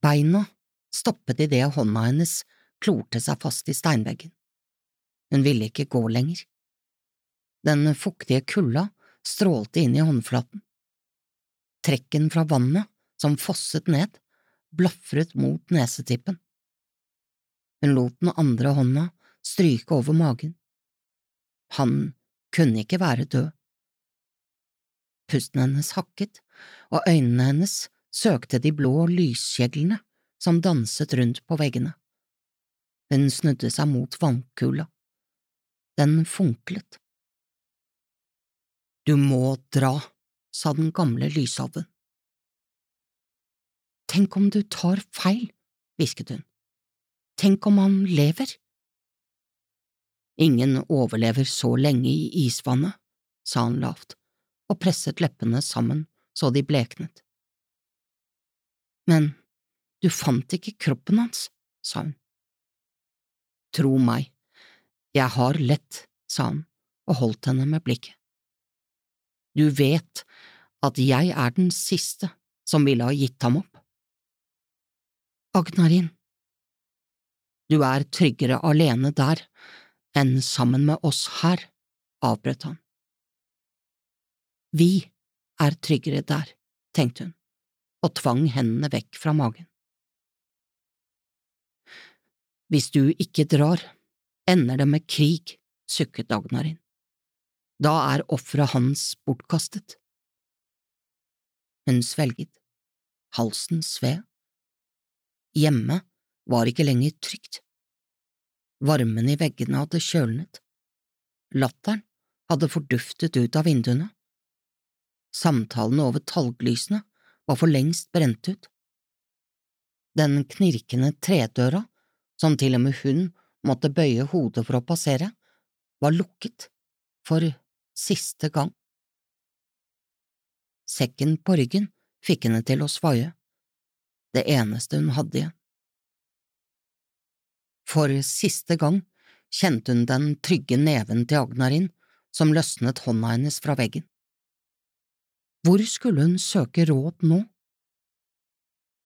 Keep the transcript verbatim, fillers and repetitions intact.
Beina stoppet idet hånda hennes klorte seg fast i steinveggen. Hun ville ikke gå lenger. Den fuktige kulda strålte inn i håndflaten. Trekken fra vannet, som fosset ned, blafret mot nesetippen. Hun lot den andre hånda stryke over magen. Han kunne ikke være død. Pusten hennes hakket, og øynene hennes søkte de blå lyskjeglene som danset rundt på veggene. Hun snudde seg mot vannkula. Den funklet. Du må dra, sa den gamle lysalven. Tenk om du tar feil, hvisket hun. Tenk om han lever? Ingen overlever så lenge i isvannet, sa han lavt, og presset leppene sammen så de bleknet. Men du fant ikke kroppen hans, sa hun. Tro meg, jeg har lett, sa han og holdt henne med blikket. Du vet at jeg er den siste som ville ha gitt ham opp. Agnarin, du er tryggere alene der enn sammen med oss her, avbrøt han. Vi er tryggere der, tenkte hun, og tvang hendene vekk fra magen. Hvis du ikke drar, ender det med krig, sukket Agnarin. Da er offeret hans bortkastet. Hun svelget. Halsen sved. Hjemme var ikke lenger trygt. Varmen i veggene hadde kjølnet. Latteren hadde forduftet ut av vinduene. Samtalene over talglysene var for lengst brent ut. Den knirkende tredøra, som til og med hun måtte bøye hodet for å passere, var lukket for siste gang. Sekken på ryggen fikk henne til å svaie, det eneste hun hadde igjen. For siste gang kjente hun den trygge neven til Agnarin som løsnet hånda hennes fra veggen. Hvor skulle hun søke råd nå?